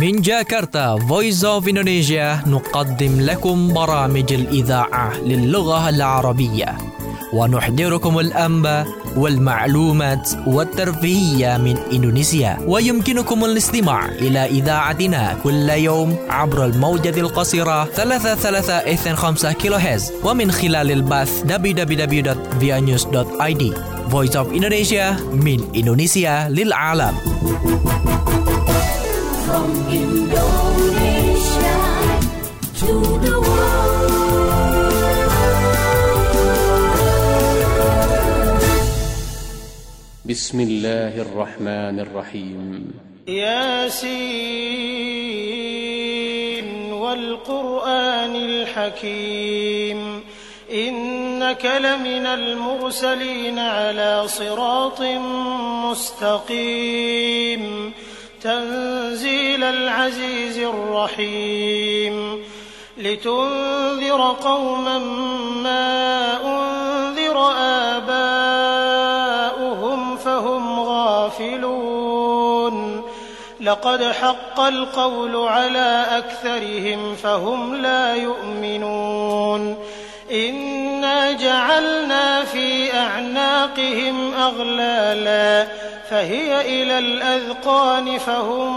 من جاكرتا Voice of Indonesia نقدم لكم برامج الإذاعة للغة العربية ونحضركم الأنباء والمعلومات والترفيهية من إندونيسيا. ويمكنكم الاستماع إلى إذاعتنا كل يوم عبر الموجة القصيرة 33.5 كيلوهرتز ومن خلال البث www.vianews.id. Voice of Indonesia من إندونيسيا للعالم. From Indonesia to the world. بسم الله الرحمن الرحيم. ياسين والقرآن الحكيم إنك لمن المرسلين على صراط مستقيم تنزيل العزيز الرحيم لتنذر قوما ما أنذر آباؤهم فهم غافلون لقد حق القول على أكثرهم فهم لا يؤمنون إنا جعلنا في أعناقهم أغلالا فهي إلى الأذقان فهم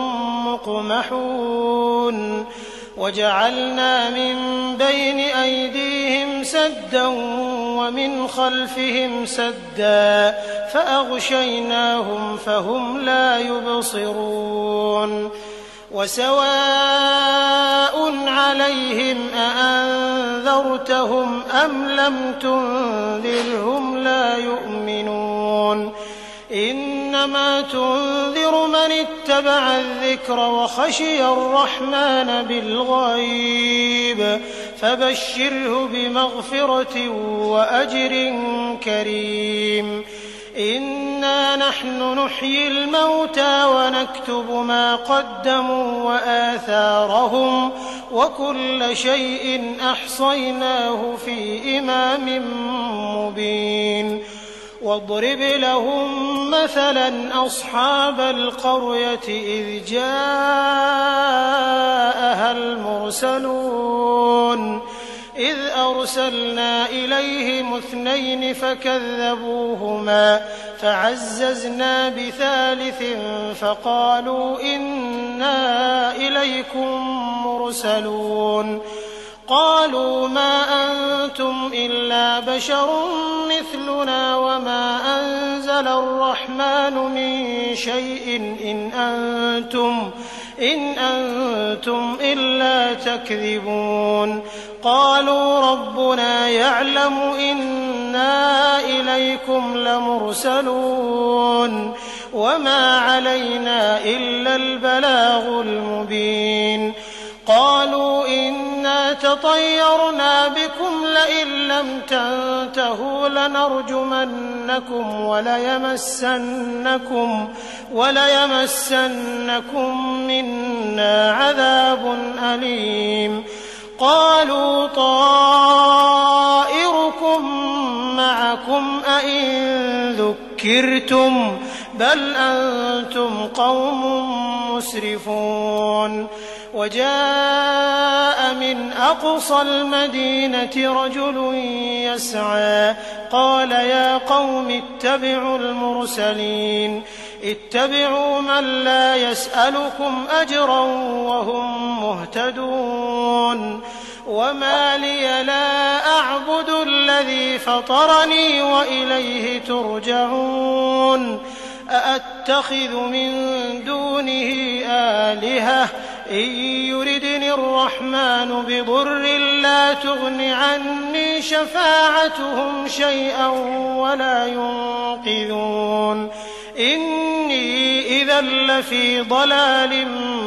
مقمحون وجعلنا من بين أيديهم سدا ومن خلفهم سدا فأغشيناهم فهم لا يبصرون وسواء عليهم أأنذرتهم أم لم تنذرهم لا يؤمنون إنما تنذر من اتبع الذكر وخشي الرحمن بالغيب فبشره بمغفرة وأجر كريم إنا نحن نحيي الموتى ونكتب ما قدموا وآثارهم وكل شيء أحصيناه في إمام مبين واضرب لهم مثلا أصحاب القرية إذ جاءها المرسلون إذ أرسلنا إليهم 2 فكذبوهما فعززنا بثالث فقالوا إنا إليكم مرسلون قالوا ما أنتم إلا بشر مثلنا وما أنزل الرحمن من شيء إن أنتم إلا تكذبون قالوا ربنا يعلم إنا إليكم لمرسلون وما علينا إلا البلاغ المبين قالوا إنا تطيرنا بكم لئن لم تنتهوا لنرجمنكم وليمسنكم منا عذاب أليم قالوا طائركم معكم أئن ذكرتم بل أنتم قوم مسرفون وجاء من أقصى المدينة رجل يسعى قال يا قوم اتبعوا المرسلين اتبعوا من لا يسألكم أجرا وهم مهتدون وما لي لا أعبد الذي فطرني وإليه ترجعون أأتخذ من دونه آلهة إن يردني الرحمن بضر لا تغن عني شفاعتهم شيئا ولا ينقذون إني إذا لفي ضلال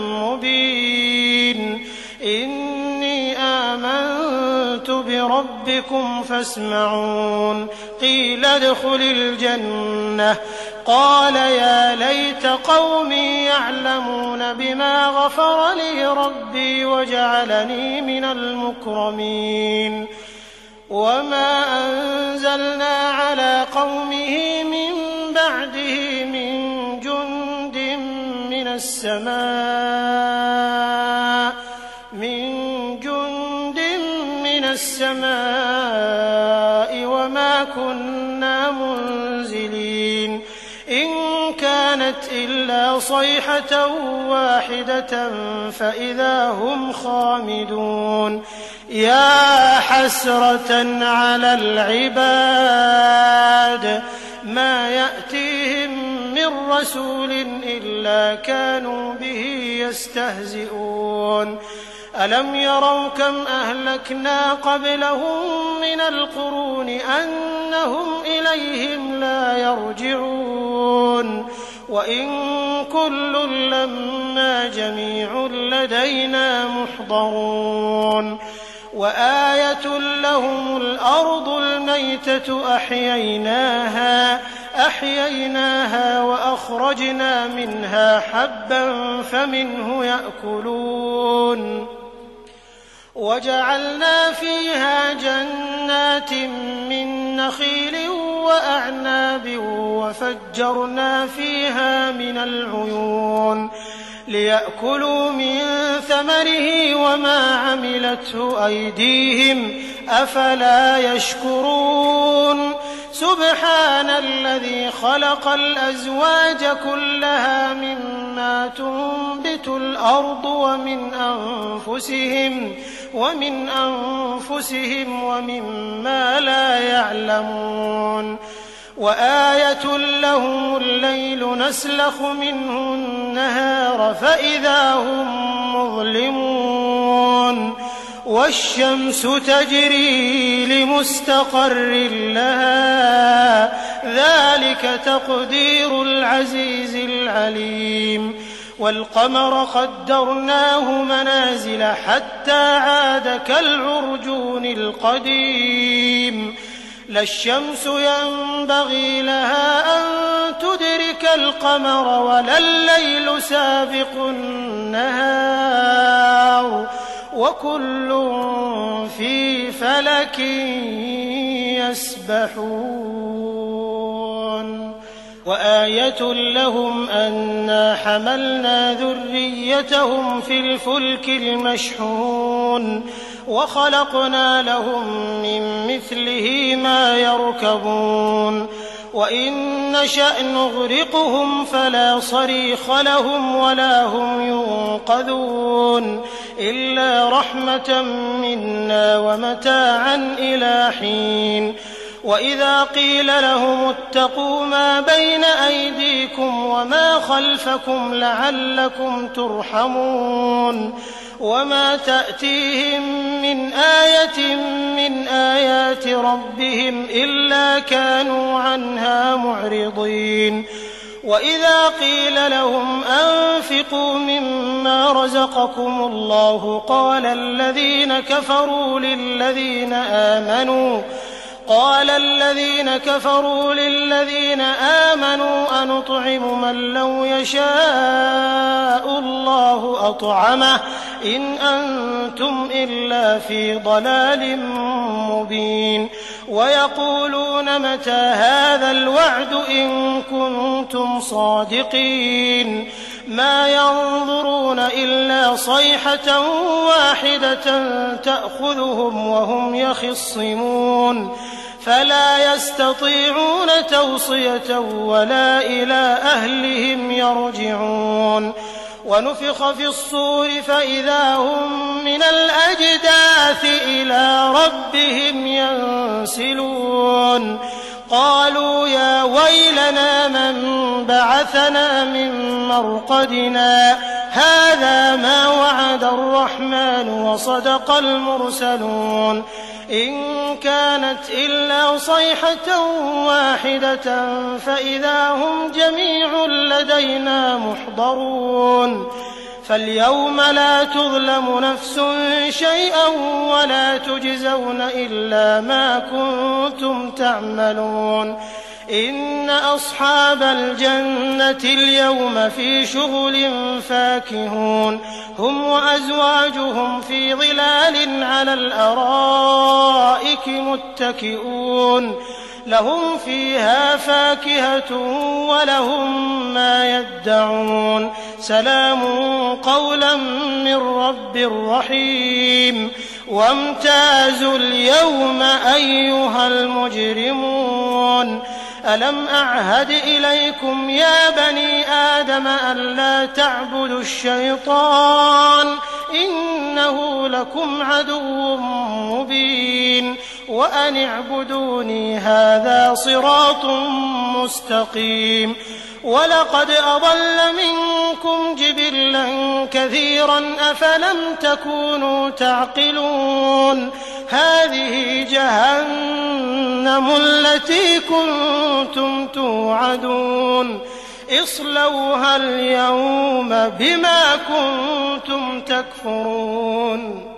مبين إني آمنت بربكم فاسمعون قيل ادخل الجنة قال يا ليت قومي يعلمون بما غفر لي ربي وجعلني من المكرمين وما أنزلنا على قومه من بعده من جند من السماء السماء وما كنا منزلين إن كانت إلا صيحة واحدة فإذا هم خامدون يا حسرة على العباد ما يأتيهم من رسول إلا كانوا به يستهزئون ألم يروا كم أهلكنا قبلهم من القرون أنهم إليهم لا يرجعون وإن كل لما جميع لدينا محضرون وآية لهم الأرض الميتة أحييناها وأخرجنا منها حبا فمنه يأكلون وجعلنا فيها جنات من نخيل وأعناب وفجرنا فيها من العيون ليأكلوا من ثمره وما عملته أيديهم أفلا يشكرون سبحان الذي خلق الأزواج كلها مما تنبت الأرض ومن أنفسهم ومما لا يعلمون وآية لهم الليل نسلخ منه النهار فإذا هم مظلمون والشمس تجري لمستقر لها ذلك تقدير العزيز العليم والقمر قدرناه منازل حتى عاد كالعرجون القديم لا الشمس ينبغي لها أن تدرك القمر ولا الليل سابق النهار وكل في فلك يسبحون وآية لهم أنا حملنا ذريتهم في الفلك المشحون وخلقنا لهم من مثله ما يركبون وإن نشأ نغرقهم فلا صريخ لهم ولا هم ينقذون إلا رحمة منا ومتاعا إلى حين وإذا قيل لهم اتقوا ما بين أيديكم وما خلفكم لعلكم ترحمون وما تأتيهم من آية من آيات ربهم إلا كانوا عنها معرضين وإذا قيل لهم أنفقوا مما رزقكم الله قال الذين كفروا للذين آمنوا أنطعم من لو يشاء الله أطعمه إن أنتم إلا في ضلال مبين ويقولون متى هذا الوعد إن كنتم صادقين ما ينظرون إلا صيحة واحدة تأخذهم وهم يخصمون فلا يستطيعون توصية ولا إلى أهلهم يرجعون ونفخ في الصور فإذا هم من الأجداث إلى ربهم ينسلون قالوا يا ويلنا من بعثنا من مرقدنا هذا ما وعد الرحمن وصدق المرسلون إن كانت إلا صيحة واحدة فإذا هم جميع لدينا محضرون فاليوم لا تظلم نفس شيئا ولا تجزون إلا ما كنتم تعملون إن أصحاب الجنة اليوم في شغل فاكهون هم وأزواجهم في ظلال على الأرائك متكئون لهم فيها فاكهة ولهم ما يدعون سلام قولا من رب رحيم وامتازوا اليوم أيها المجرمون ألم أعهد إليكم يا بني آدم ألا تعبدوا الشيطان إنه لكم عدو مبين وأن اعبدوني هذا صراط مستقيم ولقد أضل منكم جبلا كثيرا أفلم تكونوا تعقلون هذه جهنم التي كنتم توعدون اصلوها اليوم بما كنتم تكفرون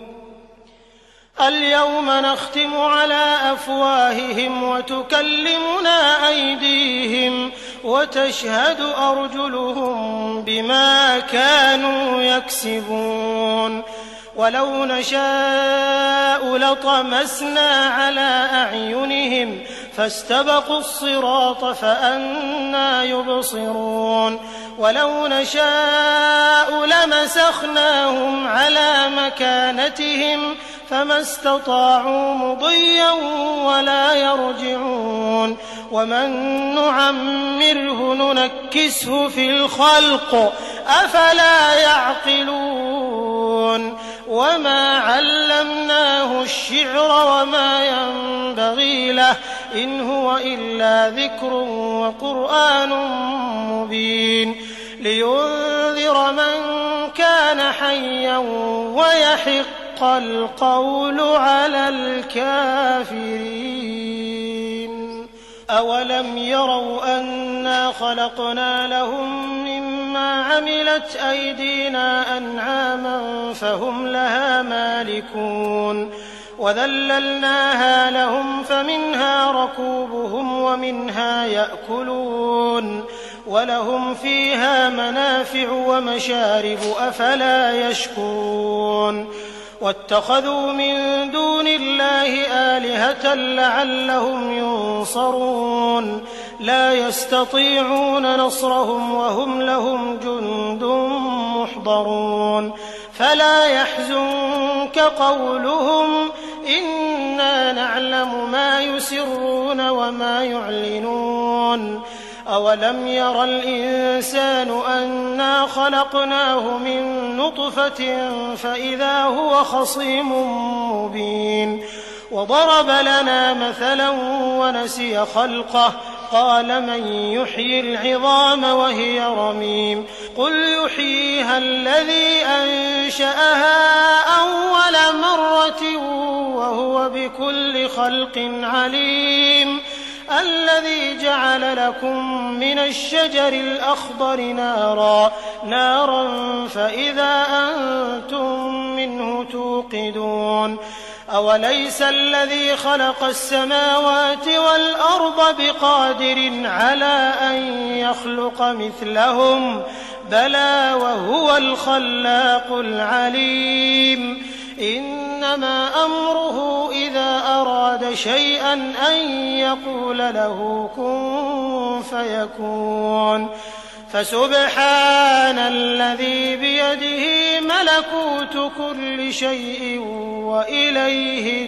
اليوم نختم على أفواههم وتكلمنا أيديهم وتشهد أرجلهم بما كانوا يكسبون ولو نشاء لطمسنا على أعينهم فاستبقوا الصراط فأنى يبصرون ولو نشاء لمسخناهم على مكانتهم فما استطاعوا مضيا ولا يرجعون ومن نعمره ننكسه في الخلق أفلا يعقلون وما علمناه الشعر وما ينبغي له إن هو إلا ذكر وقرآن مبين لينذر من كان حيا ويحق القول على الكافرين أولم يروا أنا خلقنا لهم مما عملت أيدينا أنعاما فهم لها مالكون وذللناها لهم فمنها ركوبهم ومنها يأكلون ولهم فيها منافع ومشارب أفلا يشكرون واتخذوا من دون الله آلهة لعلهم ينصرون لا يستطيعون نصرهم وهم لهم جند محضرون فلا يحزنك قولهم إنا نعلم ما يسرون وما يعلنون أولم ير الإنسان أنا خلقناه من نطفة فإذا هو خصيم مبين وضرب لنا مثلا ونسي خلقه قال من يحيي العظام وهي رميم قل يحييها الذي أنشأها أول مرة وهو بكل خلق عليم الذي جعل لكم من الشجر الأخضر نارا فإذا أنتم منه توقدون أوليس الذي خلق السماوات والأرض بقادر على أن يخلق مثلهم بلى وهو الخلاق العليم إنما أمره إذا أراد شيئا أن يقول له كن فيكون فسبحان الذي بيده ملكوت كل شيء وإليه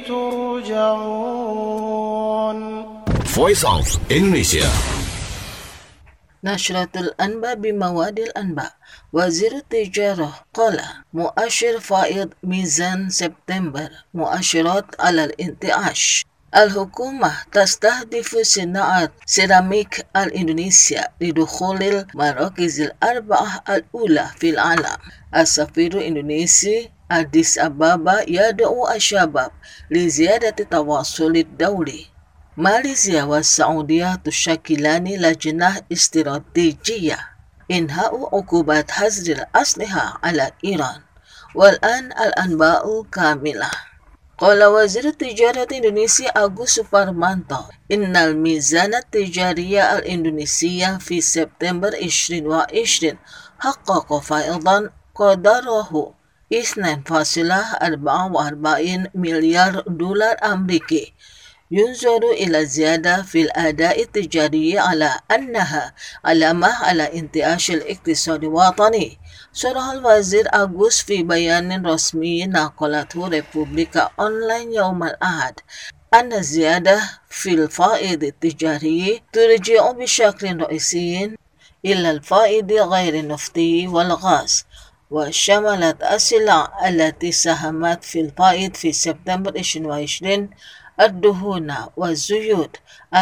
ترجعون. Voice of Indonesia. Nashratul Anba bimawadil Anba. Wazir Tijarah qala muashir faid mizan September muashirat alal intiash. الحكومة تستهدف صناعة سيراميك الإندونيسيا لدخول المراكز الأربعة الأولى في العالم. السفير الإندونيسي أديس أبابا يدعو الشباب لزيادة التواصل الدولي. ماليزيا والسعودية تشكلان لجنة استراتيجية إنهاء عقوبات حظر الأسلحة على إيران. والآن الأنباء كاملة. قال وزير التجارة الإندونيسي أغوس سوبارمانتو إن الميزان التجاري الإندونيسي في سبتمبر 2020 حقق فائضا قدره 2.44 مليار دولار أمريكي ينظر إلى زيادة في الأداء التجاري على أنها علامة على انتعاش الاقتصاد الوطني. صرح الوزير أغوست في بيان رسمي نقلته ريبوبليكا أونلاين يوم الأحد أن الزيادة في الفائض التجاري ترجع بشكل رئيسي إلى الفائض غير النفطي والغاز، وشملت السلع التي ساهمت في الفائض في سبتمبر 2020 الدهون والزيوت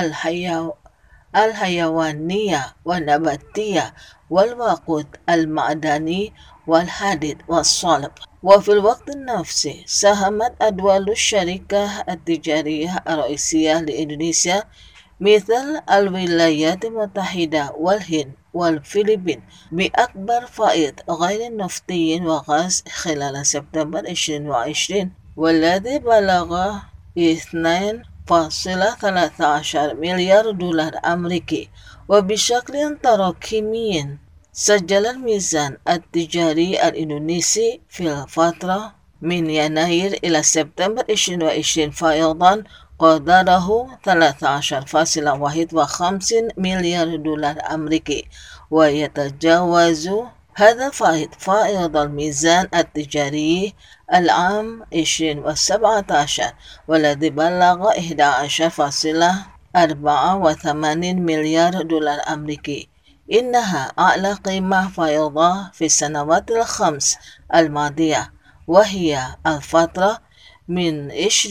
الحيوانية والنباتية والوقود المعدني والحديد والصلب. وفي الوقت نفسه ساهمت أدوال الشركة التجارية الرئيسية لإندونيسيا مثل الولايات المتحدة والهند والفلبين بأكبر فائض غير النفطي وغاز خلال سبتمبر 2020 والذي بلغ 2.13 مليار دولار أمريكي. وبشكل تراكمي سجل الميزان التجاري الإندونيسي في الفترة من يناير إلى سبتمبر 2020 فائضاً قدره 13.51 مليار دولار أمريكي، ويتجاوز هذا فائض الميزان التجاري العام 2017 والذي بلغ 11.84 مليار دولار أمريكي. إنها أعلى قيمة فائضة في السنوات الخمس الماضية، وهي الفترة من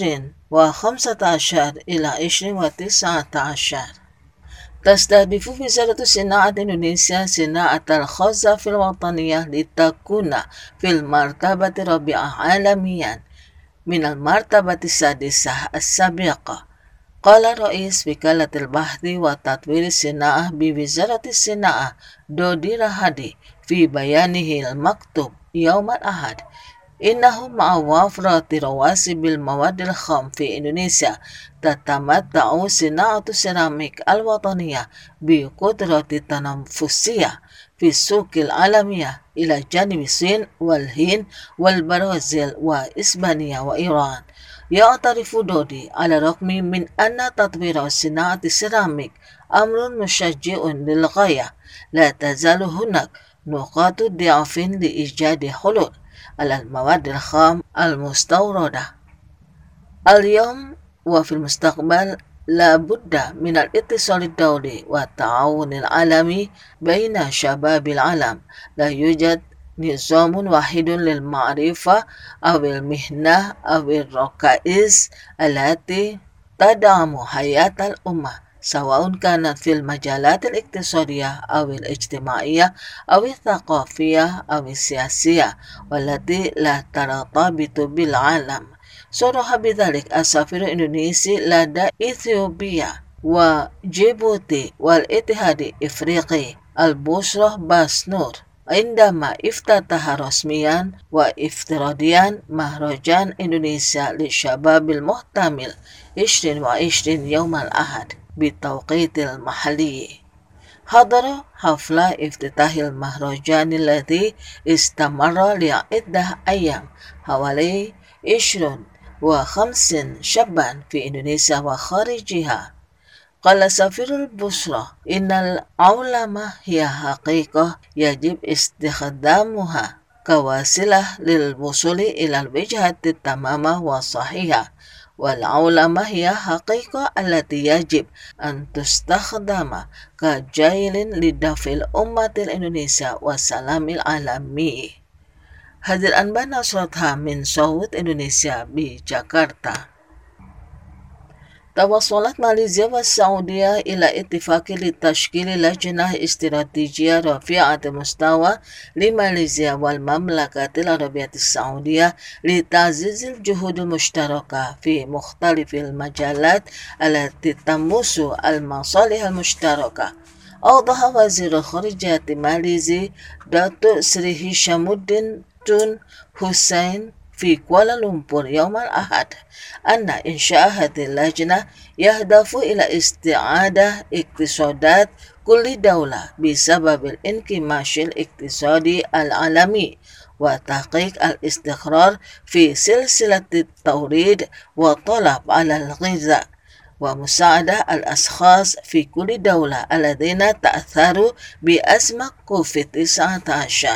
2015 إلى 2019. تستهدف وزارة الصناعة إندونيسيا صناعة الخزف الوطنية لتكون في المرتبة الرابعة عالميا من المرتبة السادسة السابقة، قال رئيس وكالة البحث وتطوير الصناعة بوزارة الصناعة دودي رهادي في بيانه المكتوب يوم الأحد. إنه مع وفرة رواسب المواد الخام في إندونيسيا تتمتع صناعة السيراميك الوطنية بقدرة تنافسية في السوق العالمية إلى جانب الصين والهند والبرازيل وإسبانيا وإيران. يعترف دودي على الرغم من أن تطوير صناعة السيراميك أمر مشجع للغاية، لا تزال هناك نقاط ضعف لإيجاد حلول على المواد الخام المستوردة. اليوم وفي المستقبل لا بد من الاتصال الدولي والتعاون العالمي بين شباب العالم. لا يوجد نظام واحد للمعرفة أو المهنة أو الركائز التي تدعم حياة الأمة، سواء كانت في المجالات الاقتصادية أو الاجتماعية أو الثقافية أو السياسية، والتي لا ترتبط بالعالم. صرح بذلك السفير الإندونيسي لدى إثيوبيا وجيبوتي والاتحاد الإفريقي البشرى باسنور عندما افتتح رسميا وافتراضيا مهرجان إندونيسيا للشباب المحتمل 2020 يوم الأحد بالتوقيت المحلي. حضر حفل افتتاح المهرجان الذي استمر لعدة أيام حوالي 50 شابا في إندونيسيا وخارجها. قال سفير البشرى إن العولمة هي حقيقة يجب استخدامها كوسيلة للوصول إلى الوجهة التامة والصحيحة، والعولمة هي حقيقة التي يجب أن تستخدم كجيل لدفع الأمة الإندونيسية والسلام العالمي. هذه الأنباء نشرتها من صوت إندونيسيا بجاكرتا. توصلت ماليزيا والسعودية إلى اتفاق لتشكيل لجنة استراتيجية رفيعة المستوى لماليزيا والمملكة العربية السعودية لتعزيز الجهود المشتركة في مختلف المجالات التي تمس المصالح المشتركة. أوضح وزير الخارجية الماليزي دكتور سري هشامودين تون حسين في كوالالمبور يوم الأحد أن إنشاء هذه اللجنة يهدف إلى استعادة اقتصادات كل دولة بسبب الانكماش الاقتصادي العالمي وتحقيق الاستقرار في سلسلة التوريد والطلب على الغذاء. ومساعدة الأشخاص في كل دولة الذين تأثروا بأزمة كوفيد-19.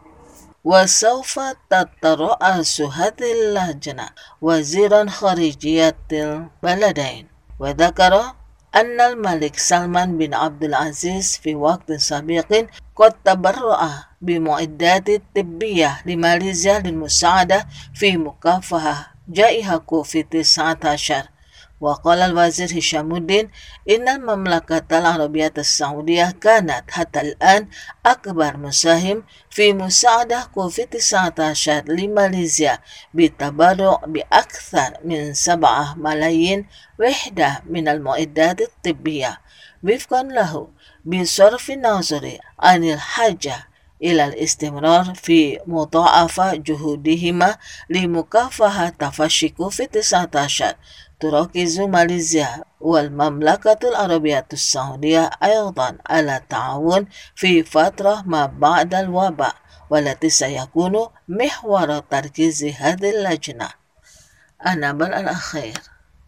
وسوف تترأس هذه اللجنة وزير خارجية البلدين. وذكر أن الملك سلمان بن عبد العزيز في وقت سابق قد تبرع بمعدات طبية لماليزيا للمساعدة في مكافحة جائحة كوفيد-19. وقال الوزير هشام الدين إن المملكة العربية السعودية كانت حتى الآن أكبر مساهم في مساعدة كوفيد-19 لماليزيا بتبرع بأكثر من 7 ملايين وحدة من المعدات الطبية. وفقا له بصرف النظر عن الحاجة إلى الاستمرار في مضاعفة جهودهما لمكافحة تفشي كوفيد-19، تركز ماليزيا والمملكة العربية السعودية أيضا على التعاون في فترة ما بعد الوباء، والتي سيكون محور تركيز هذه اللجنة. النبل الأخير: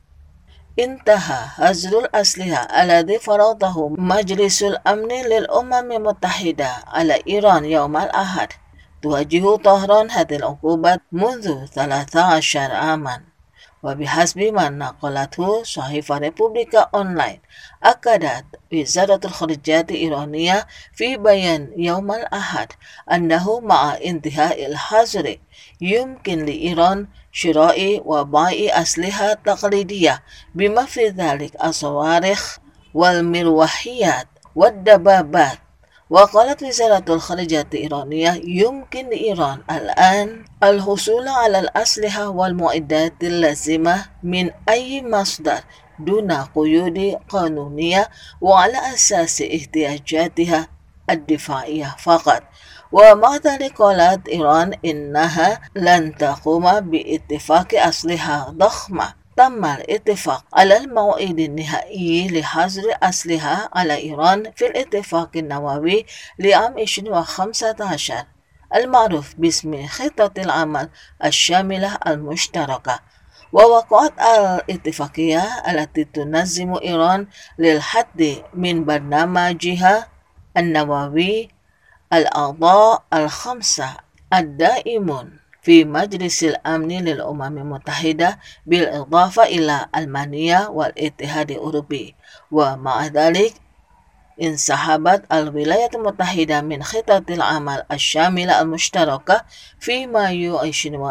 انتهى حظر الأسلحة الذي فرضه مجلس الأمن للأمم المتحدة على إيران يوم الأحد. تواجه طهران هذه العقوبات منذ 13 عاما. وبحسب ما نقلته صحيفة ريبوبليكا أونلاين، أكدت وزارة الخارجية الإيرانية في بيان يوم الأحد أنه مع انتهاء الحظر يمكن لإيران شراء وبيع أسلحة تقليدية بما في ذلك الصواريخ والمروحيات والدبابات. وقالت وزارة الخارجية الإيرانية يمكن لإيران الآن الحصول على الأسلحة والمعدات اللازمة من أي مصدر دون قيود قانونية وعلى أساس احتياجاتها الدفاعية فقط. ومع ذلك قالت إيران إنها لن تقوم باتفاق أسلحة ضخمة. تم الاتفاق على الموعد النهائي لحظر أسلحة على إيران في الاتفاق النووي لعام 2015 المعروف باسم خطة العمل الشاملة المشتركة. ووقعت الاتفاقية التي تنظم إيران للحد من برنامجها النووي الأعضاء الخمسة الدائمون في مجلس الأمن للأمم المتحدة بالإضافة إلى ألمانيا والاتحاد الأوروبي. ومع ذلك انسحبت الولايات المتحدة من خطة العمل الشاملة المشتركة في مايو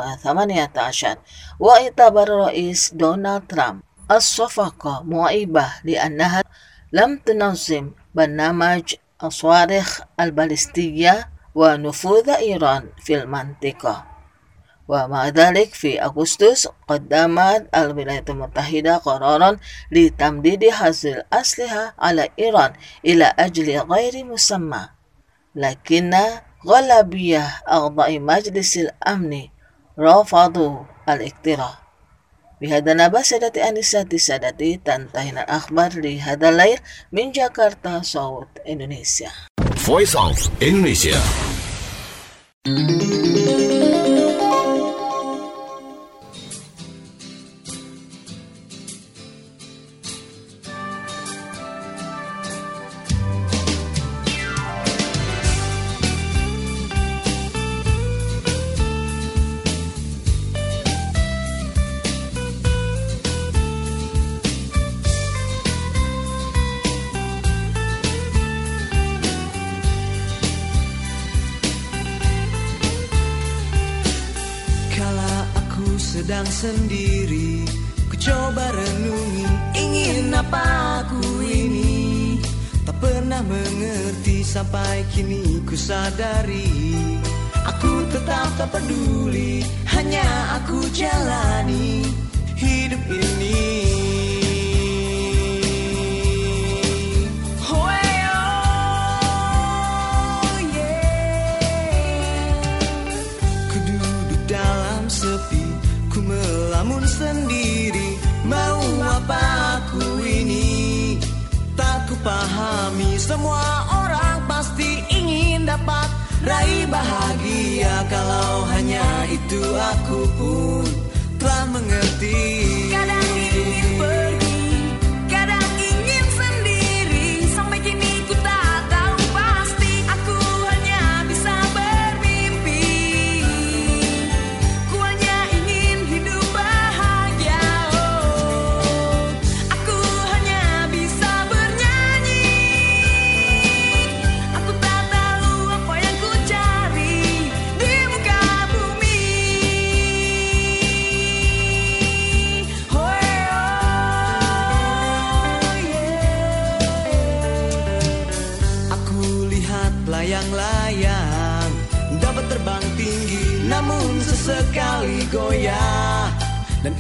2018. واعتبر الرئيس دونالد ترامب الصفقة معيبة لأنها لم تنظم برنامج الصواريخ البالستية ونفوذ إيران في المنطقة. ومع ذلك في أغسطس قدمت الولايات المتحدة قرارا لتمديد حظر الأسلحة على إيران إلى أجل غير مسمى، لكن غالبية أعضاء مجلس الأمن رفضوا الاقتراح. بهذا نبأ سادتي أنساتي سادتي، تنتهي الأخبار لهذا الليل من جاكرتا صوت إندونيسيا. Voice of Indonesia. Sedang sendiri, ku coba renungi, ingin apa aku ini. Tak pernah mengerti sampai kini ku sadari. Aku tetap tak peduli, hanya aku jalani hidup ini. Melamun sendiri, mau apa aku ini? Tak ku pahami, semua orang pasti ingin dapat raih bahagia. Kalau hanya itu aku pun telah mengerti. Kadang ingin pergi,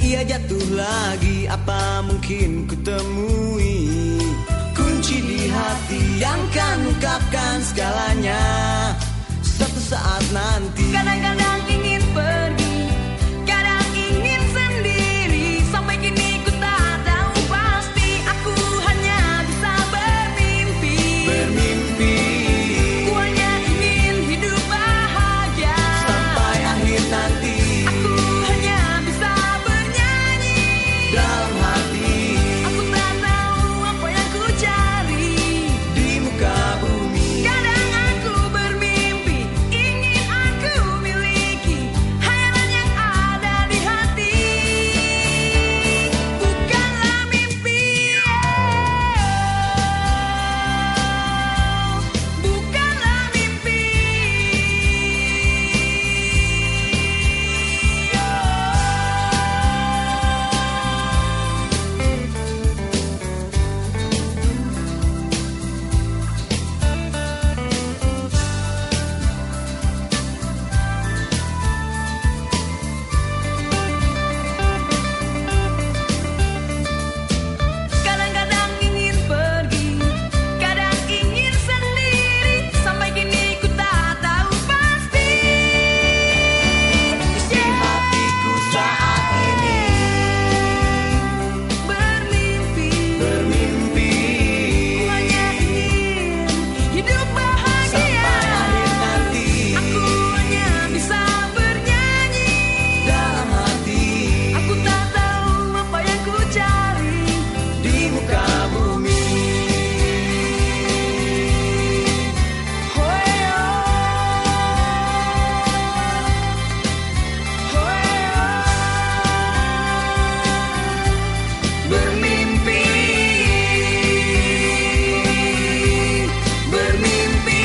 ia jatuh lagi, apa mungkin ku temui kunci di hati yang kan ungkapkan segalanya suatu saat nanti. Kadang-kadang ingin pergi, kadang ingin sendiri. Sampai kini ku tak tahu pasti, aku hanya bisa bermimpi. Bermimpi, Ku hanya ingin hidup bahagia. sampai akhir nanti. Aku hanya bisa bernyanyi Dalam hati, Aku tak tahu apa yang ku cari. di muka bumi. Kadang aku bermimpi, ingin aku miliki hayalan yang ada di hati. Bukanlah mimpi, bukanlah mimpi. Kadang-kadang ingin pergi, kadang ingin sendiri. Sampai kini ku tak tahu pasti. Isi hatiku saat ini Bermimpi, bermimpi, ku hanya ingin hidup bahagia. sampai akhir nanti. Aku hanya bisa bernyanyi. Dalam hati, Aku tak tahu apa yang ku cari. di muka bumi. Hoyo, hoyo. Bermimpi, bermimpi.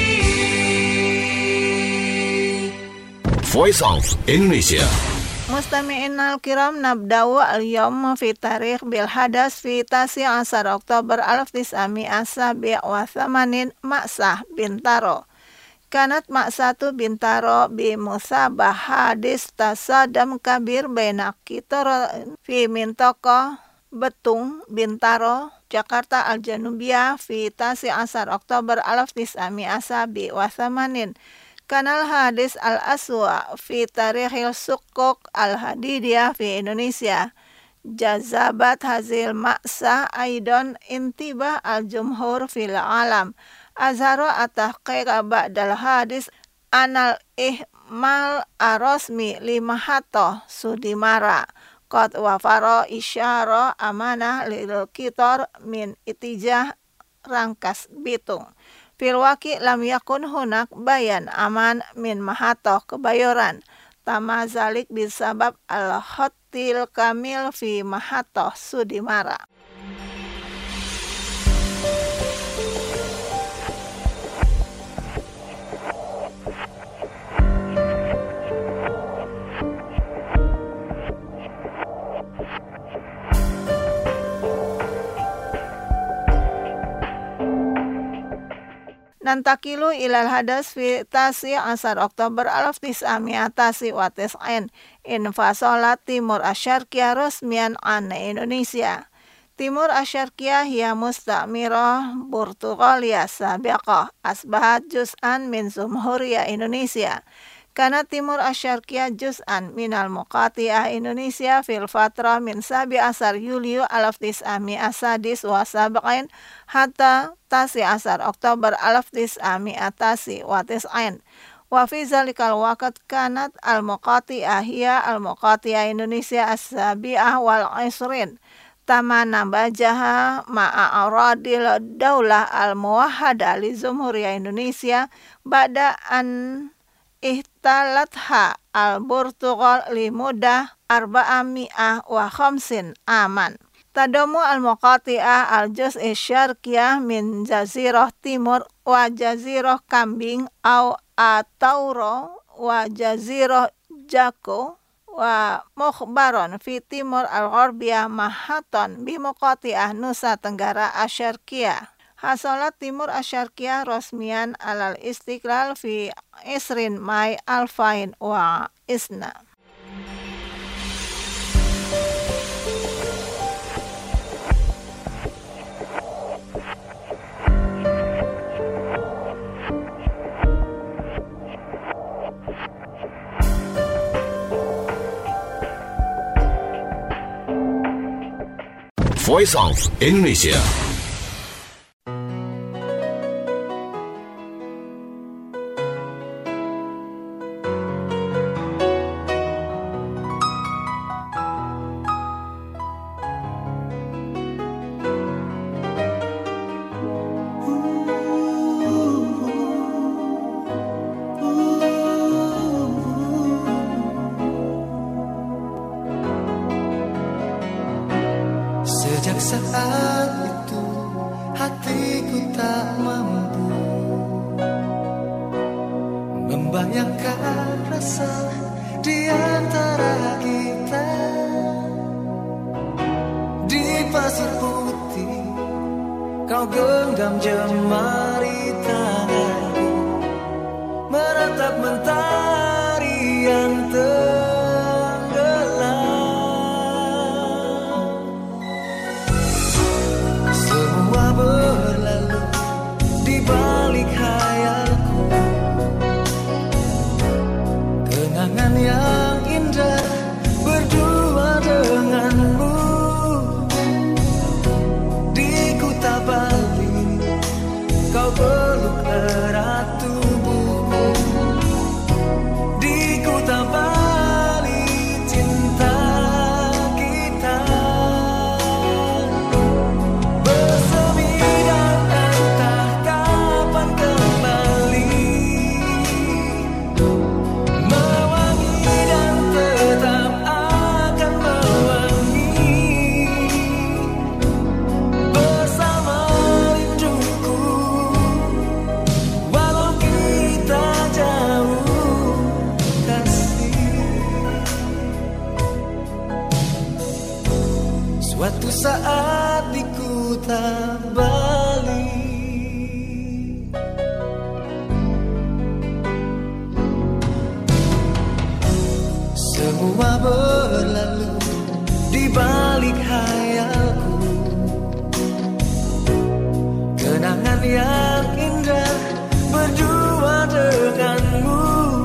Voice of Indonesia. Mustami'inal kiram nabda'u al-yawm fi tarikh bil hadas fi tasi asar Oktober 1987 Ma'sah Bintaro. Kanat Ma'satu Bintaro bi musabah hadis tasadam kabir baina kitor fi mintoko Betung Bintaro Jakarta Al-Janubiyah fi tasi asar Oktober 1987 Kanal hadis al-aswa fi tarikhil sukuk al-hadidiyah fi Indonesia. Jazabat hazil ma'sa aidon intibah al-jumhur fil alam. Azharo atahqiq ba'dal hadis anal ihmal arosmi limahato sudimara. Qad wafaro isyara amanah lil kitor min itijah rangkas bitung. Filwaki lam yakun hunak bayan aman min mahatoh kebayoran. Tama zalik bisabab al-hotil kamil fi mahatoh sudimara. Nantakilu ilal hadas fi tasi asar Oktober 1990 infasolat Timur Asyarqiyah resmian an Indonesia. Timur Asyarqiyah hiya mustamirah Portugalia sabiqah asbahat juz'an min Jumhuriyah Indonesia. Kana Timur Asyarqiyah juz'an minal muqati'ah Indonesia fil fatra min 17 Yulio 1979 hatta 19 Oktober 1990 wa fi zalikal waqt kanat al muqati'ah hiya al muqati'ah Indonesia as-sabi'ah wal 20 tamana bajaha ma'a aradil daulah al muwahhada li Jumhuriyah Indonesia ba'da an ihtalatha al-Portugal li mudah 450 aman. Tadomu al-muqati'ah al-juz'i syarqiyah min jazirah timur wa jazirah kambing au atauro wa jazirah jako wa mukhbaron fi timur al-gharbiyah mahaton bi muqati'ah Nusa Tenggara Asyarqiyah. Hasolat Timur Asyarqiyah Rosmian alal Istiqlal fi Isrin Mai Alfain wa Isna. Voice of Indonesia. Sejak saat itu hatiku tak mampu membayangkan rasa di antara kita. Di pasir putih kau genggam jemari tanganku, meratap mentari yang berlalu di balik khayalku, kenangan yang indah berdua denganmu. Di Kuta Bali kau peluk erat tubuhku. Di Kuta Bali cinta kita suatu saat di Kuta Bali. Semua berlalu di balik khayalku, kenangan yang indah berdua denganmu.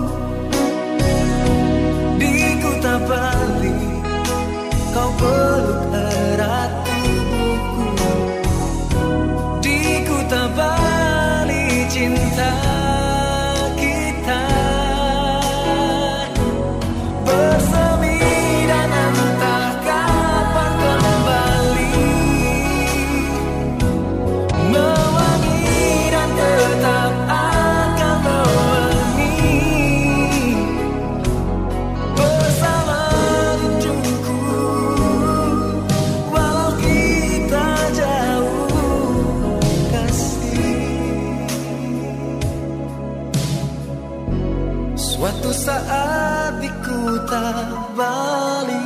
Di Kuta Bali kau peluk erat tubuhku. Di Kuta Bali cinta kita bersemi dan entah kapan kembali, mewangi dan tetap akan mewangi bersama rinduku. Suatu saat di Kuta Bali.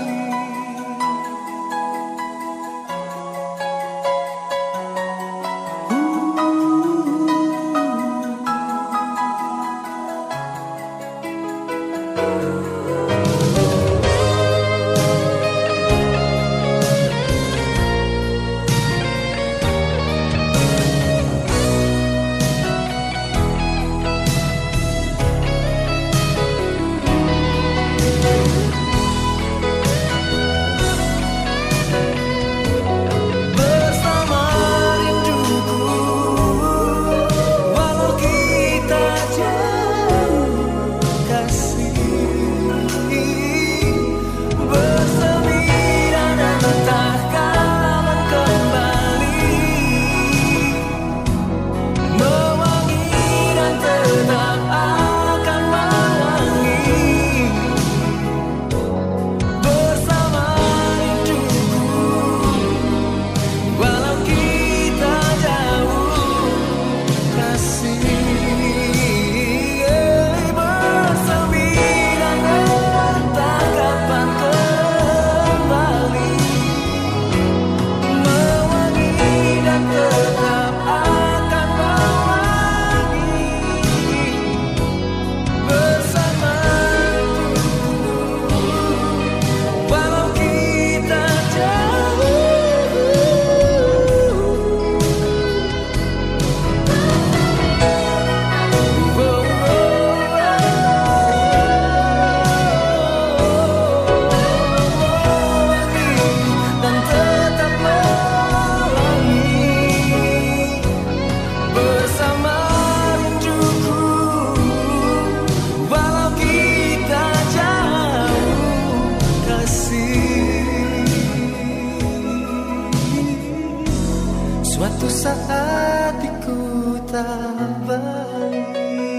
Suatu saat ku tak balik.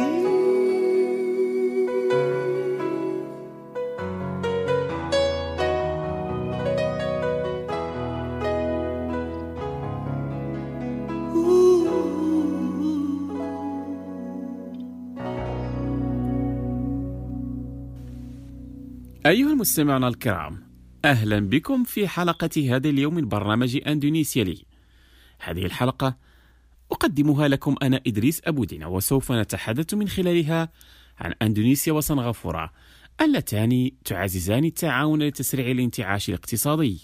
أيها المستمعون الكرام، أهلا بكم في حلقة هذا اليوم من برنامج أندونيسيا لي. هذه الحلقة أقدمها لكم أنا إدريس أبو دينا، وسوف نتحدث من خلالها عن أندونيسيا وسنغافورة اللتان تعززان التعاون لتسريع الانتعاش الاقتصادي.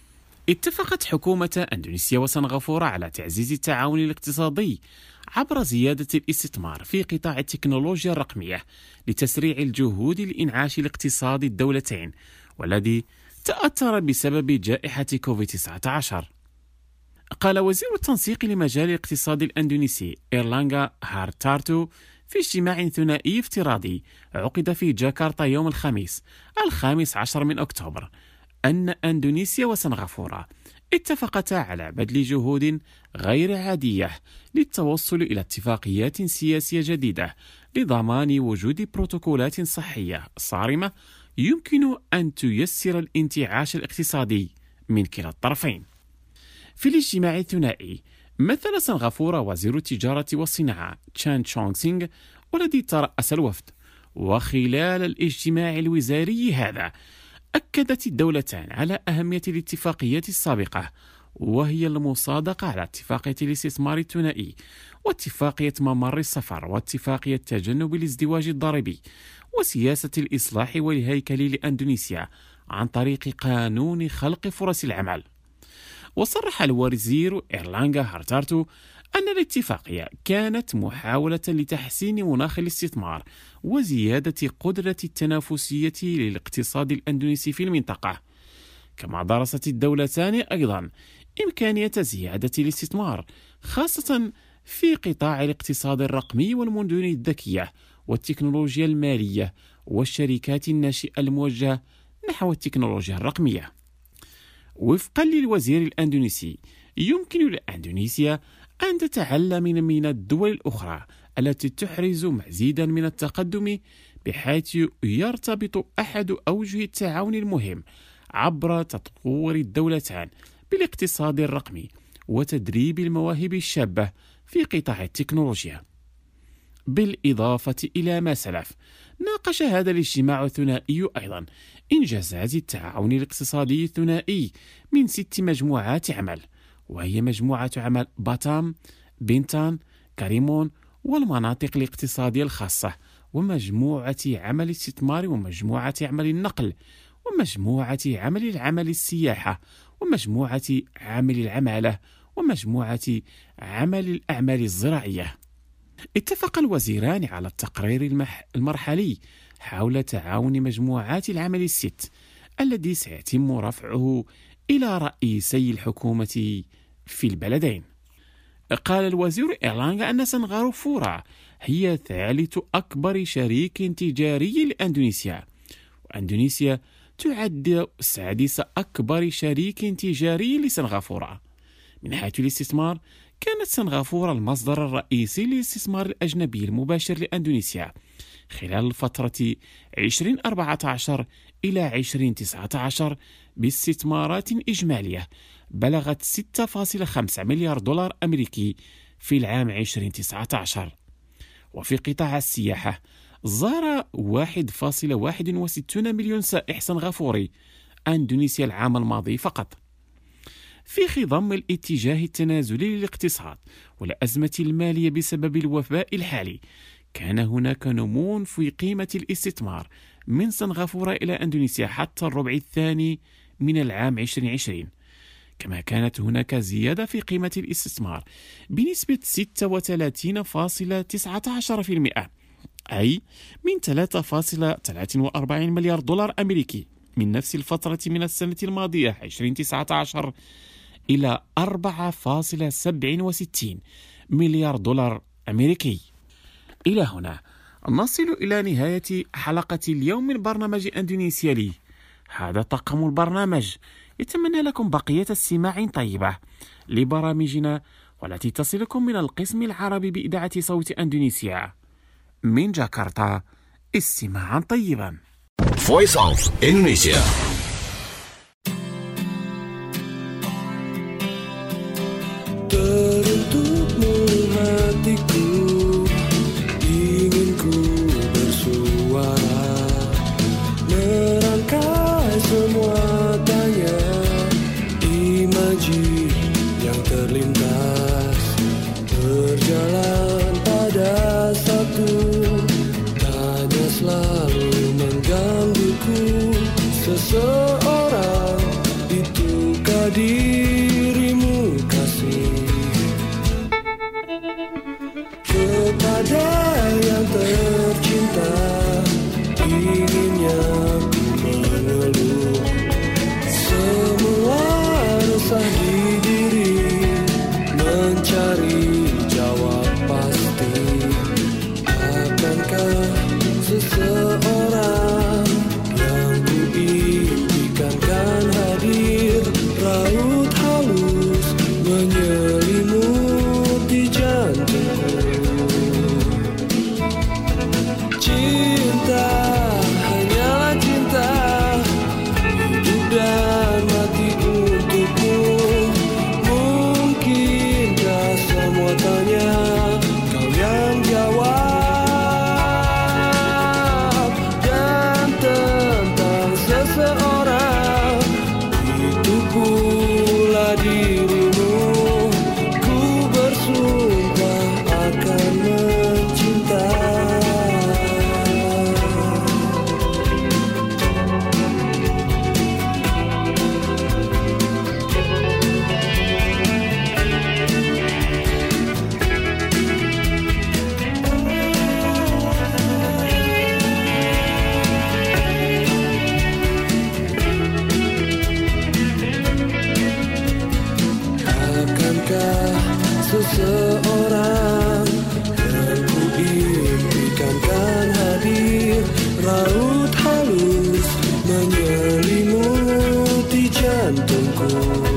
اتفقت حكومة أندونيسيا وسنغافورة على تعزيز التعاون الاقتصادي عبر زيادة الاستثمار في قطاع التكنولوجيا الرقمية لتسريع الجهود لإنعاش الاقتصاد الدولتين، والذي تأثر بسبب جائحة كوفيد-19. قال وزير التنسيق لمجال الاقتصاد الأندونيسي إيرلانغا هارتارتو في اجتماع ثنائي افتراضي عقد في جاكرتا يوم الخميس 15 من أكتوبر أن أندونيسيا وسنغافورة اتفقتا على بذل جهود غير عادية للتوصل إلى اتفاقيات سياسية جديدة لضمان وجود بروتوكولات صحية صارمة يمكن أن تيسر الانتعاش الاقتصادي من كلا الطرفين. في الاجتماع الثنائي مثل سنغافورة وزير التجارة والصناعة تشان تشونغ سينغ والذي ترأس الوفد. وخلال الاجتماع الوزاري هذا أكدت الدولتان على أهمية الاتفاقيات السابقة، وهي المصادقة على اتفاقية الاستثمار الثنائي واتفاقية ممر السفر واتفاقية تجنب الازدواج الضريبي وسياسة الإصلاح والهيكلي لأندونيسيا عن طريق قانون خلق فرص العمل. وصرح الوزير إيرلانغا هارتارتو أن الاتفاقية كانت محاولة لتحسين مناخ الاستثمار وزيادة قدرة التنافسية للاقتصاد الأندونيسي في المنطقة. كما درست الدولتان أيضا إمكانية زيادة الاستثمار خاصة في قطاع الاقتصاد الرقمي والمدن الذكية والتكنولوجيا المالية والشركات الناشئة الموجهة نحو التكنولوجيا الرقمية. وفقا للوزير الأندونيسي، يمكن لأندونيسيا أن تتعلم من الدول الأخرى التي تحرز مزيدا من التقدم، بحيث يرتبط أحد أوجه التعاون المهم عبر تطور الدولتان بالاقتصاد الرقمي وتدريب المواهب الشابة في قطاع التكنولوجيا. بالإضافة إلى ما سلف، ناقش هذا الاجتماع الثنائي أيضا إنجازات التعاون الاقتصادي الثنائي من 6 مجموعات عمل، وهي مجموعة عمل باتام، بنتان، كاريمون، والمناطق الاقتصادية الخاصة، ومجموعة عمل الاستثمار، ومجموعة عمل النقل، ومجموعة عمل السياحة، ومجموعة عمل العمالة، ومجموعة عمل الأعمال الزراعية. اتفق الوزيران على التقرير المرحلي حول تعاون مجموعات العمل ال6 الذي سيتم رفعه إلى رئيسي الحكومة في البلدين. قال الوزير إيرلانغا أن سنغافورة هي ثالث أكبر شريك تجاري لأندونيسيا، وأندونيسيا تعد 6 أكبر شريك تجاري لسنغافورة. من حيث الاستثمار، كانت سنغافورة المصدر الرئيسي للاستثمار الأجنبي المباشر لأندونيسيا خلال الفترة 2014 إلى 2019 باستثمارات إجمالية بلغت 6.5 مليار دولار أمريكي في العام 2019. وفي قطاع السياحة، زار 1.61 مليون سائح سنغافوري أندونيسيا العام الماضي فقط. في خضم الاتجاه التنازلي للاقتصاد والأزمة المالية بسبب الوباء الحالي، كان هناك نمو في قيمة الاستثمار من سنغافورة إلى أندونيسيا حتى الربع الثاني من العام 2020. كما كانت هناك زيادة في قيمة الاستثمار بنسبة 36.19%، أي من 3.43 مليار دولار أمريكي من نفس الفترة من السنة الماضية 2019 إلى 4.67 مليار دولار أمريكي. إلى هنا نصل إلى نهاية حلقة اليوم من برنامج أندونيسيا لي. هذا طاقم البرنامج، يتمنى لكم بقية السماع طيبة لبرامجنا والتي تصلكم من القسم العربي بإذاعة صوت أندونيسيا من جاكرتا. استماعا طيبا. Voice of Indonesia. Teruntukmu hatiku, ingin ku bersuara, merangkai semua tanya, imaji yang terlintas, berjalan pada satu, tanya selalu menggangguku, seseorang itukah dirimu kasih? Kepada yang tercinta, inginnya ku mengeluh semua resah di diri, mencari jawab pasti. Akankah seseorang yang ku impikan kan hadir, raut halus menyelimuti jantungku. Cinta hanyalah cinta, hidup dan mati untukmu. Mungkinkah semua tanya, kau yang jawab? Dan tentang seseorang, itu pula dirimu, ku bersumpah akan mencinta. Akankah seseorang yang ku impikan kan hadir, raut halus menyelimuti jantungku.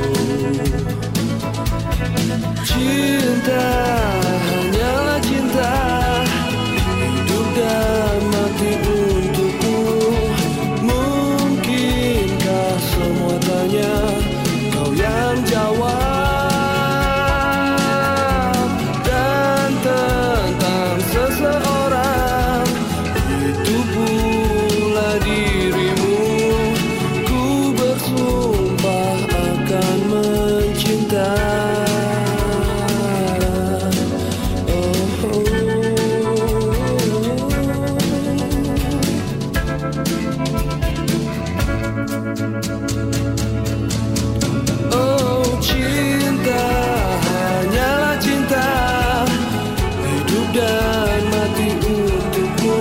Cinta hanyalah cinta, hidup dan mati untukmu. Mungkinkah semua tanya, kau yang jawab? Dan tentang seseorang, itu pula dirimu, ku bersumpah akan mencinta. Oh, cinta hanyalah cinta, hidup dan mati untukmu.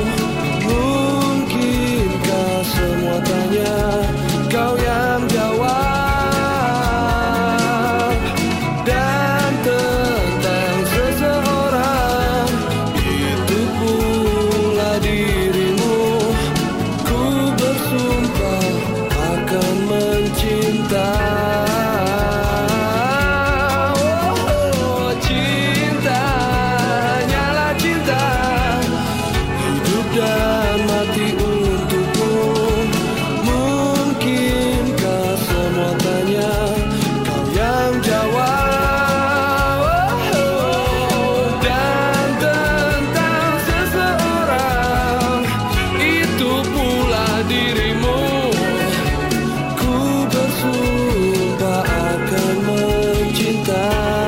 Mungkinkah semua tanya, kau yang jawab? Dan tentang seseorang, itu pula dirimu, ku bersumpah akan mencinta. Oh, cinta hanyalah cinta, hidup dan mati untukmu. Mungkinkah semua tanya, kau yang jawab? Dan tentang seseorang, itu pula dirimu, ku bersumpah akan mencinta.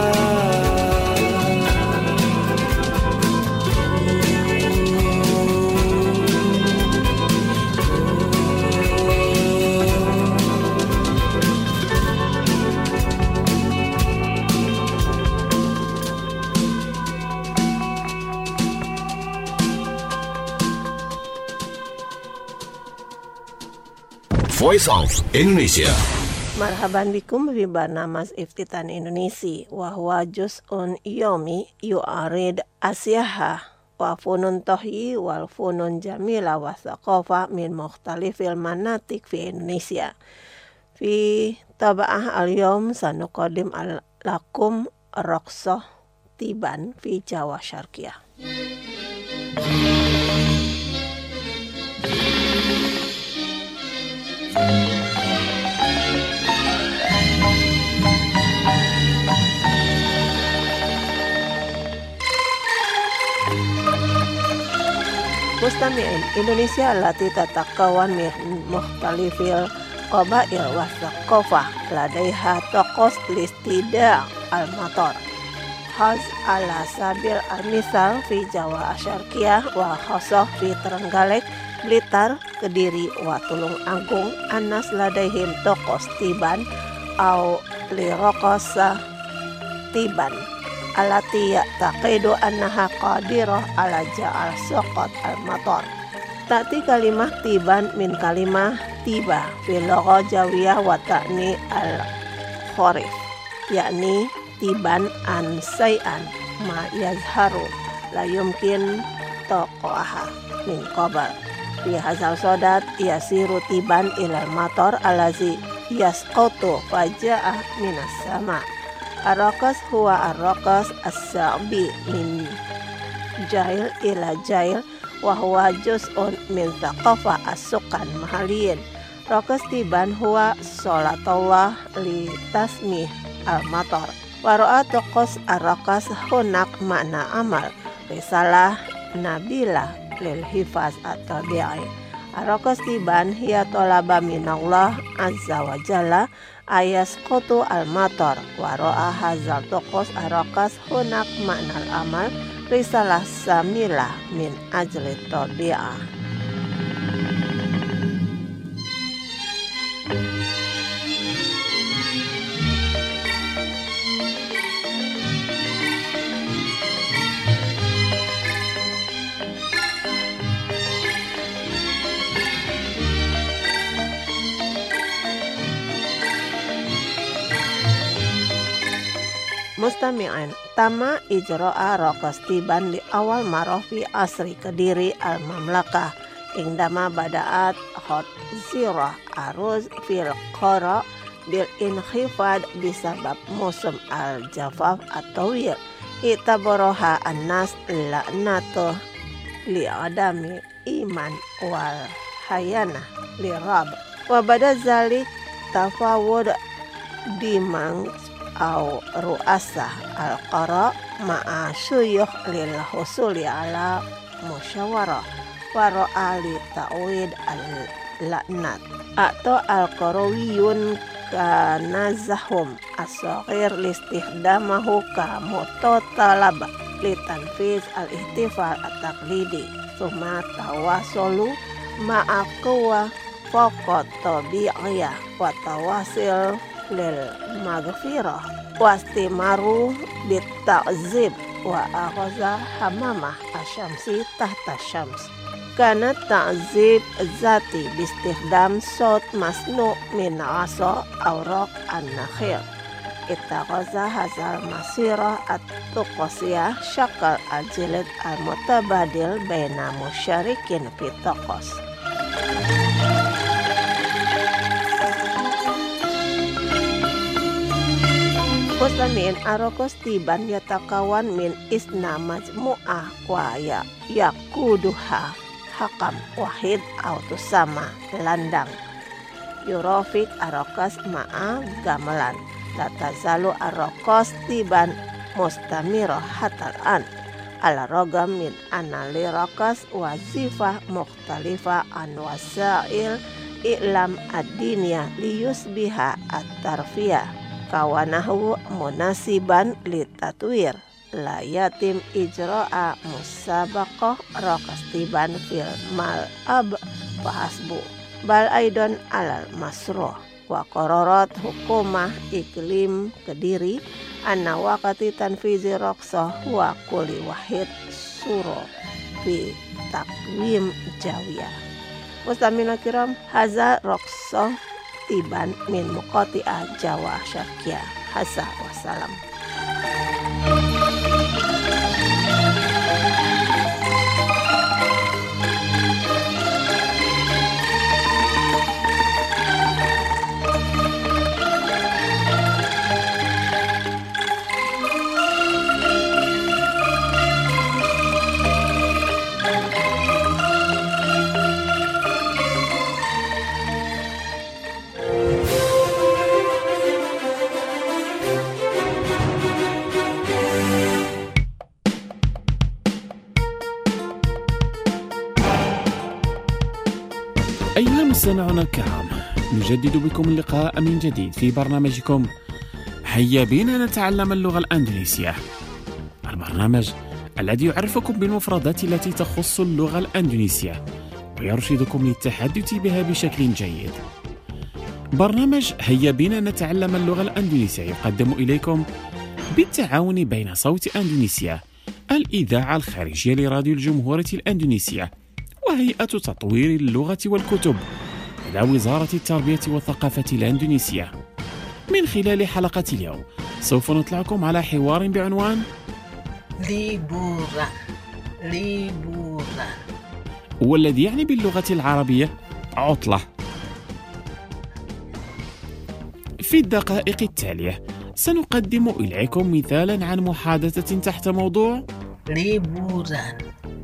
Voice of Indonesia. Marhaban bikum fi barnamas Iftitan Indonesia wa huwa juz'un yomi yu'arid asyaha wa funun tohyi wal funun jamila wa thaqafa min mukhtalifil manatik fi Indonesia. Fi taba'ah al-yawm sanuqadim lakum roksoh tiban fi Jawa Syarqiyah. Mustami'in, Indonesia allati tatakawan min mukhtalifil qabail wa thaqafah ladaiha taqos listida al-matar khas ala sabil al-misal fi Jawa Syarqiyah wa khasah fi Trenggalek, Blitar, Kediri wa Tulung Agung anas ladaihim taqos tiban au liroqasa tiban alati ya'taqidu annaha qadirah ala ja'al soqot al-matar. Ta'ti kalimah tiban min kalimah tiba fil lugha jawiyah wa ta'ni al-khorif, yakni tiban an say'an ma yazharu la yumkin taqaha min qabal. Fi hadzal sodat yasiru tiban ilal matar alazi yasqatu faja'ah minas sama. Ar-raqas huwa ar-raqas as-sa'bi min jail ila jail wa huwa juz'un min thaqafah as-sukan mahaliyin. Raqas tiban huwa sholatullah li tasmih al-matar. Wa ra'a taqas ar-raqas hunak makna amal risalah nabila lil hifaz at-tabi'i. Ar-raqas tiban hiya talaba minallah azza wa jalla ayas kotu al-matar wa ro'a hazal tokos arakas hunak maknal amal risalah samilah min ajli tabi'ah. Mustami'an, tama ijro'a raqas tiban di awal marah fi asri Kediri al-Mamlakah indama bada'at hot zirah aruz fil qara bil inkhifad bisabab musim al-jafaf at-tawil itaboroha an-nas la'natuh li'adami iman wal hayana lirab wa bada zalik tafawud dimang au ru'asa al-qara ma'a syuyukh lil husuli ala musyawarah wa ra'ali ta'wid al-la'nat atau al-qarawiyun kanazahum as-saghir listihdamahu ka mutotalab litanfiz al-ihtifal at-taqlidi summa tawasolu ma'a quwa faqat tabi'iyah wa tawasil lil maghfirah wastimaru bita'zib wa aghaza hamamah asyamsi tahta syams kana ta'zib zati bistikdam sot masnu min asa awraq an-nakhil itaghaza hazal masirah at-tuqasiyah syakal al-jilid al-mutabadil baina musyarikin fitaqas. Muslimin arokos tiban yatakawan min isna majmu'ah wa yakuduha hakam wahid autusama landang yurofik arokos ma'a gamelan latazalu arokos tiban mustamiroh hatalan ala rogam min anali rokos wazifah mukhtalifah an wasail i'lam ad-diniyah liyusbiha at-tarfiyah kawanahu munasiban litatwir la yatim ijra'a musabaqah raqastiban fil mal'ab wa hasbu bal aidan alal masruh wa qararat hukumah iklim Kediri anna waqati tanfizi raqsah wa kulli wahid suro fi takwim jawiyah. Mustamina kiram haza raqsah tiban min muqati'ah Jawa Syarqiyah. Hasa wassalam. أيها المستمعون الكرام، نجدد بكم اللقاء من جديد في برنامجكم هيا بنا نتعلم اللغة الأندونيسية، البرنامج الذي يعرفكم بالمفردات التي تخص اللغة الأندونيسية ويرشدكم للتحدث بها بشكل جيد. برنامج هيا بنا نتعلم اللغة الأندونيسية يقدم إليكم بالتعاون بين صوت أندونيسيا، الإذاعة الخارجية لراديو الجمهورية الأندونيسية، وهيئة تطوير اللغة والكتب لدى وزارة التربية والثقافة الأندونيسية. من خلال حلقة اليوم سوف نطلعكم على حوار بعنوان liburan والذي يعني باللغة العربية عطلة. في الدقائق التالية سنقدم إليكم مثالا عن محادثة تحت موضوع liburan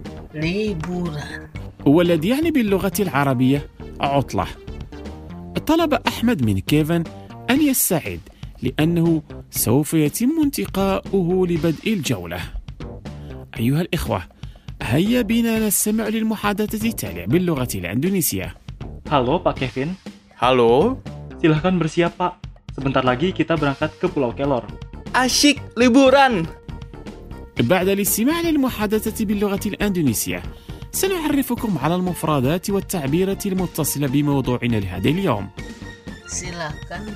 والذي يعني باللغة العربية عطلة. طلب أحمد من كيفن أن يستعد لأنه سوف يتم انتقاؤه لبدء الجولة. أيها الإخوة، هيا بنا نستمع للمحادثة التالية باللغة الأندونيسية. Halo Pak Kevin. Halo. Silahkan bersiap Pak. Sebentar lagi kita berangkat ke Pulau Kelor. Asyik liburan. بعد الاستماع للمحادثة باللغة الأندونيسية سنعرفكم على المفردات والتعبيرات المتصلة بموضوعنا لهذا اليوم. Silahkan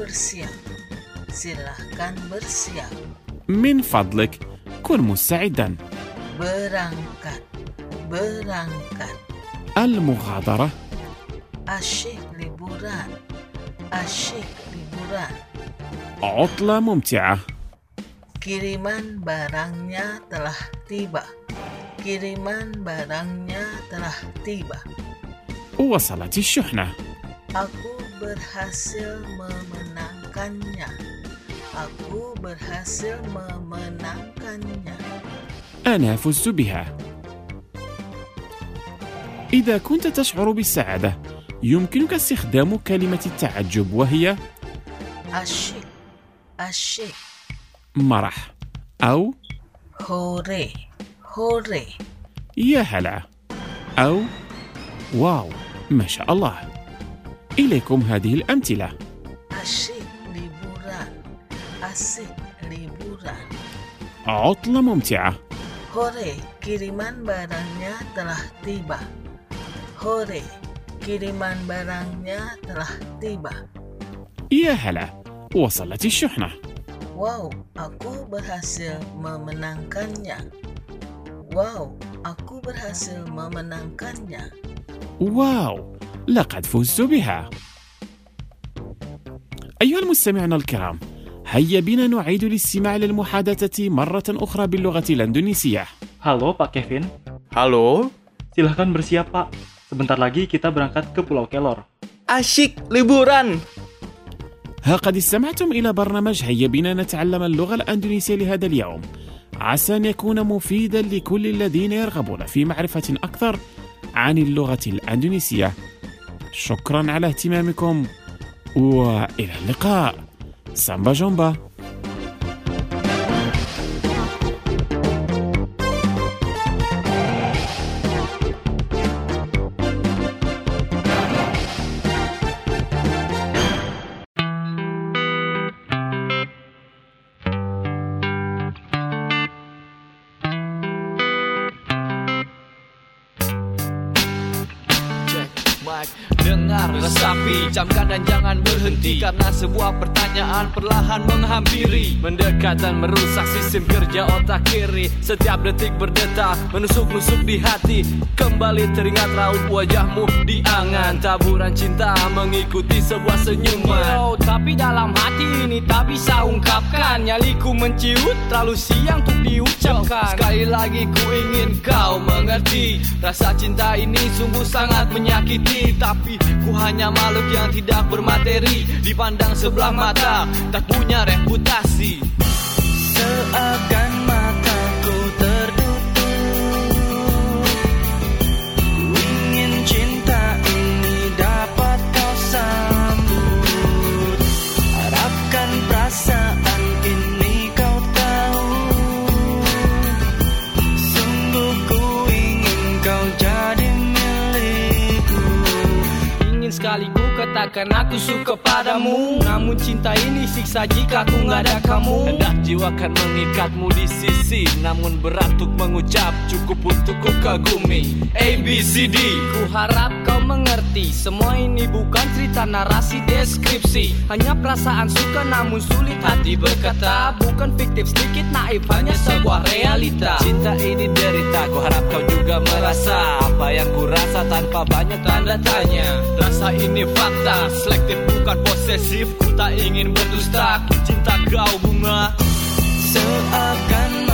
bersiap. من فضلك كن مستعدا. Berangkat. المغادرة. Asyik liburan. عطلة ممتعة. Kiriman barangnya telah tiba. وصلت الشحنة. Aku berhasil memenangkannya. أنا فزت بها. إذا كنت تشعر بالسعادة يمكنك استخدام كلمة التعجب وهي asyik مرح أو hore يا هلا أو واو ما شاء الله. إليكم هذه الأمثلة. asyik liburan. عطلة ممتعة. Hore, kiriman barangnya telah tiba. يا هلا وصلت الشحنة. Wow, aku berhasil memenangkannya. واو لقد فزت بها. أيها المستمعون الكرام، هيا بنا نعيد الاستماع للمحادثة مرة أخرى باللغة الأندونيسية. Halo Pak Kevin. Halo. Silahkan bersiap Pak. Sebentar lagi kita berangkat ke Pulau Kelor. Asyik liburan. ها قد استمعتم إلى برنامج هيا بنا نتعلم اللغة الأندونيسية لهذا اليوم، عسى أن يكون مفيدا لكل الذين يرغبون في معرفة أكثر عن اللغة الأندونيسية. شكرا على اهتمامكم وإلى اللقاء. سامبا جومبا. Dengar, resapi, camkan dan jangan berhenti, karena sebuah pertanyaan perlahan menghampiri, mendekat dan merusak sistem kerja otak kiri. Setiap detik berdetak, menusuk-nusuk di hati. Kembali teringat raut wajahmu di angan, taburan cinta mengikuti sebuah senyuman. Tapi dalam hati ini tak bisa ungkapkan, nyaliku menciut, terlalu siang untuk diucapkan. Sekali lagi ku ingin kau mengerti, rasa cinta ini sungguh sangat menyakiti. Tapi ku hanya makhluk yang tidak bermateri, dipandang sebelah mata, tak punya reputasi. Seakan mataku tertutup, ku ingin cinta ini dapat kau sambut. Harapkan perasaan ini kau tahu, sungguh ku ingin kau jadi milikku. katakan aku suka padamu, namun cinta ini siksa jika aku nggak ada kamu. Hendak jiwa kan mengikatmu di sisi, namun berat untuk mengucap, cukup untuk ku kagumi. ABCD, ku harap kau mengerti, semua ini bukan cerita narasi deskripsi, hanya perasaan suka namun sulit hati berkata, bukan fiktif sedikit naif, hanya sebuah realita. Cinta ini derita, ku harap kau juga merasa apa yang ku rasa tanpa banyak tanda tanya. Rasa ini fakta, selektif bukan posesif, ku tak ingin berdusta, ku cinta kau bunga. Seakan